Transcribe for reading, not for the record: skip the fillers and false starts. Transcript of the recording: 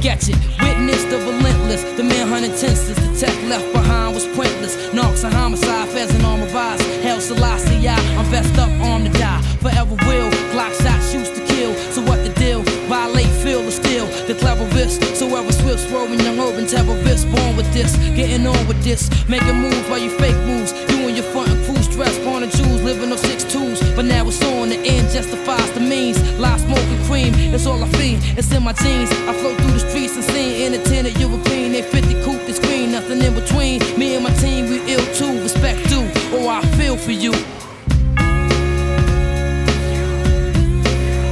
sketch it. Witness the relentless, the manhunt intenseless. The tech left behind was pointless. Narcs and homicide, feds and armor rise. Hell Selassie, I'm vest up, armed to die. Forever will, Glock shot shoots to kill. So what the deal? Violate, feel or steal. The clever risk, so ever swift, swerving young urban terrorists. Born with this, getting on with this. Making moves while you fake moves. You and your front and crew stress, born and Jews, living on 6'2s. But now it's on, the end justifies the means. Lie, smoking cream, it's all I feed. It's in my jeans. I flow through the streets and seen entertainment European. They 50 coupe the screen, nothing in between. Me and my team, we ill too. Respect due, or I feel for you.